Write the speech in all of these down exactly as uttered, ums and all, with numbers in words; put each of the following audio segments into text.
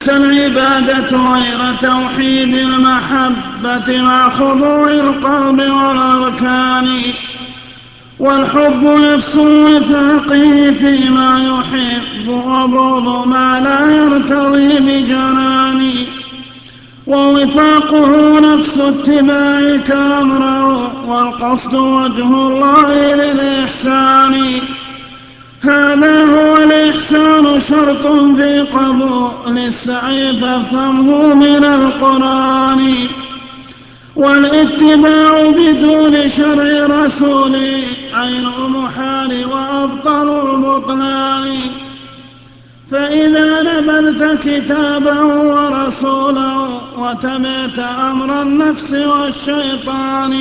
العبادة غير توحيد المحبة مع خضوع القلب والأركان، والحب نفس وفاقه فيما يحب وبغض ما لا يرتضي بجنان، ووفاقه نفس اتباعك أمره والقصد وجه الله للإحسان. هذا هو الإحسان شرط في قبول السعي فافهمه من القرآن، والاتباع بدون شرع رسوله عين المحال وأبطل البطلان. فإذا نبذت كتابه ورسوله وتبعت أمر النفس والشيطان،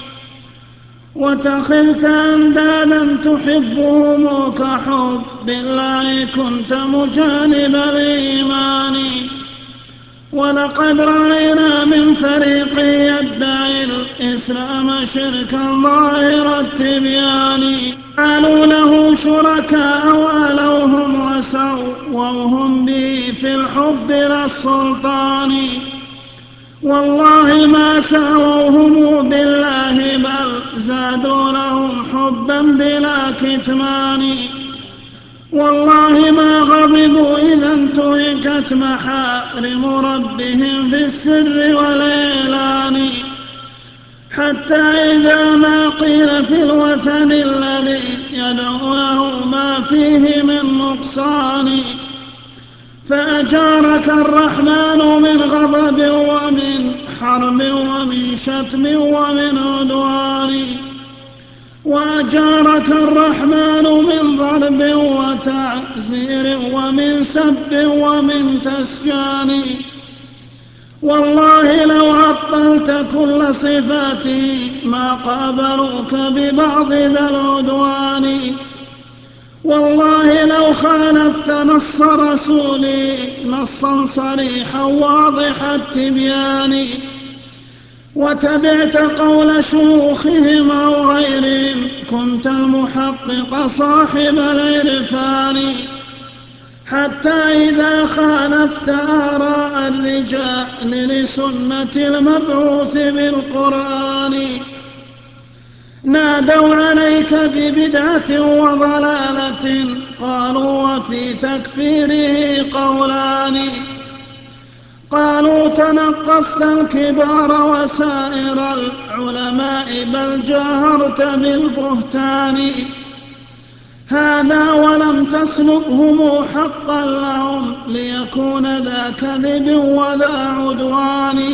واتخذت أندادا تحبهم كحب الله كنت مجانب الإيمان. ولقد رأينا من فريق يدعي الإسلام شركا ظاهر التبيان، قالوا له شركاء وألوهم وسووهم به في الحب للسلطان. والله ما ساووهم بالله بل زادوا لهم حبا بلا كتمان. والله ما غضبوا إذا انتهكت محارم ربهم في السر والإعلان، حتى إذا ما قيل في الوثن الذي يدعو له ما فيه من نقصان، فأجارك الرحمن من غضب ومن حرب ومن شتم ومن عدوان، وأجارك الرحمن من ضرب وتعزير ومن سب ومن تسجان. والله لو عطلت كل صفاته ما قابلوك ببعض ذا العدوان. والله لو خالفت نص رسولي نصا صريحا واضح التبيان، وتبعت قول شيوخهم أو غيرهم كنت المحقق صاحب العرفان. حتى إذا خالفت آراء الرجال لسنة المبعوث بالقرآن نادوا عليك ببدعة وضلالة، قالوا وفي تكفيره قولان. قالوا تنقصت الكبار وسائر العلماء بل جاهرت بالبهتان. هذا ولم تسلبهم حقا لهم ليكون ذا كذب وذا عدوان.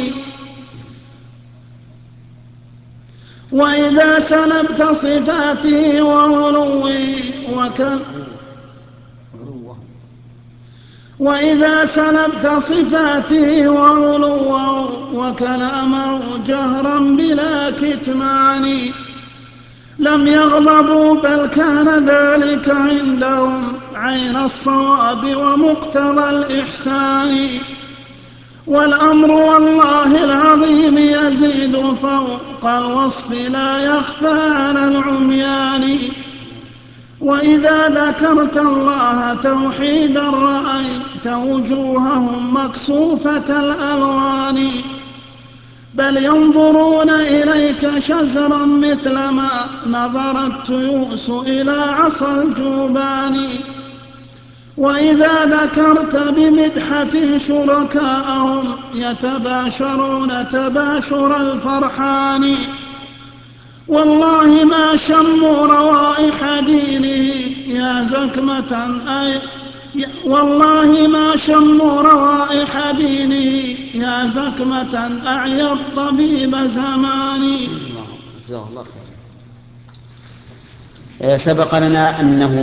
وإذا سلبت صفاته وعلوه وكل وإذا سلبت صفاته وعلوه وكلامه جهرا بلا كتمان لم يغضبوا بل كان ذلك عندهم عين الصواب ومقتضى الإحسان. والأمر والله العظيم يزيد فوق الوصف لا يخفى على العميان. وإذا ذكرت الله توحيدا رأيت وجوههم مكسوفة الألوان، بل ينظرون إليك شزرا مثلما نظر التيوس إلى عصا الجوبان. وإذا ذكرت بمدحة شركاءهم يتباشرون تباشر الفرحان. والله ما شموا روائح دينه يا زكمة أي والله ما شموا روائح دينه يا زكمة أعيا الطبيب زماني. سبق لنا أنه